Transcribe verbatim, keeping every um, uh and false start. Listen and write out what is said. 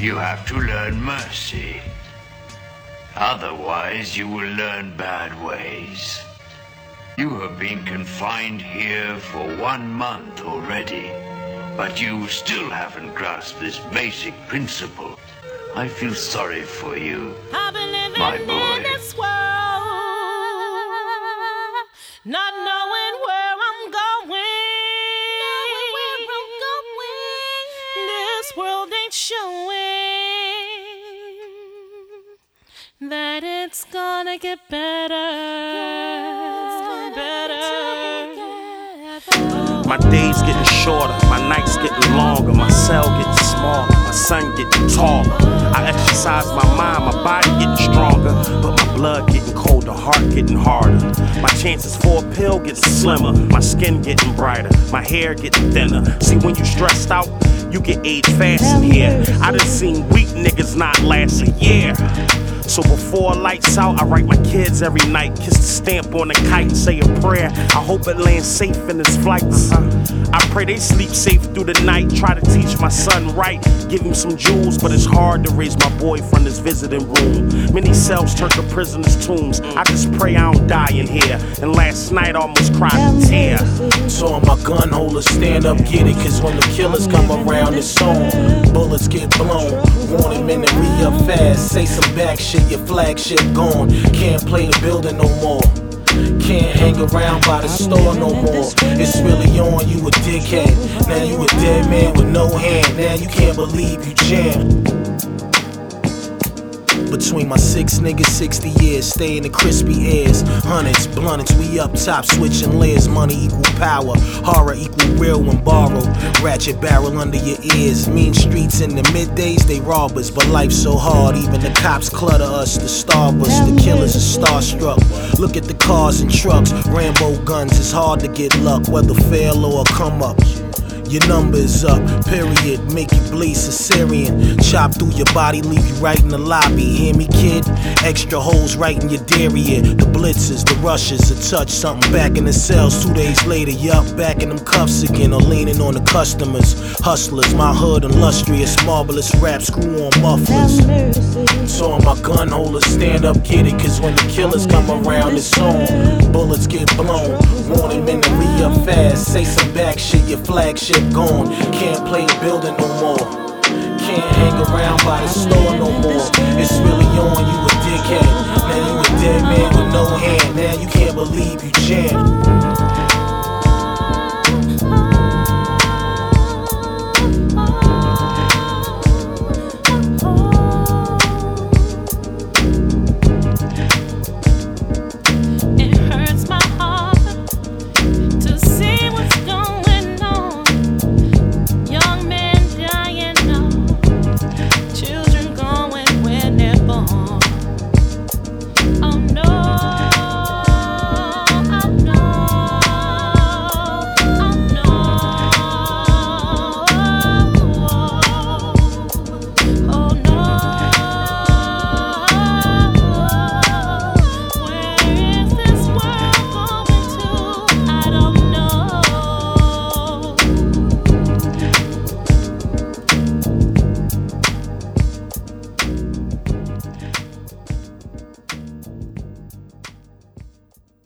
you have to learn mercy. Otherwise, you will learn bad ways. You have been confined here for one month already, but you still haven't grasped this basic principle. I feel sorry for you, I've been living my boy. in this world, not knowing where I'm going. Knowing where I'm going. This world ain't showing that it's gonna get better, better. My days getting shorter, my nights getting longer, my cell getting smaller, my son getting taller. I exercise my mind, my body getting stronger, but my blood getting colder, heart getting harder. My chances for a pill getting slimmer, my skin getting brighter, my hair getting thinner. See, when you stressed out, you get age fast in here. I done seen weak niggas not last a year. So before lights out, I write my kids every night, kiss the stamp on the kite and say a prayer. I hope it lands safe in its flights. I pray they sleep safe through the night. Try to teach my son right, give him some jewels, but it's hard to raise my boy from this visiting room. Many cells turn to prisoners' tombs. I just pray I don't die in here. And last night I almost cried a tear. So my gun holder, stand up, get it, cause when the killers come around, it's on. Bullets get blown, want him in the re-up fast. Say some back shit, your flagship gone. Can't play the building no more. Can't hang around by the store no more. It's really on, you a dickhead. Now you a dead man with no hand. Now you can't believe you jammed. Between my six niggas, sixty years, stay in the crispy airs. Hundreds, blunteds, we up top, switching layers. Money equal power, horror equal real when borrowed. Ratchet barrel under your ears. Mean streets in the middays, they rob us, but life's so hard. Even the cops clutter us, the starve us, the killers are starstruck. Look at the cars and trucks, Rambo guns. It's hard to get luck, whether fail or come up. Your number's up, period, make you bleed Caesarean. Chop through your body, leave you right in the lobby. Hear me, kid? Extra holes right in your derriere. The blitzes, the rushes, the touch something back in the cells. Two days later, yup, back in them cuffs again, or leaning on the customers. Hustlers, my hood, illustrious, marvelous rap, screw on mufflers. So my gun holder, stand up, get it, cause when the killers come around, it's on. Bullets get blown, want him in the re-up fast. Say some back shit, your flagship gone. Can't play the building no more. Can't hang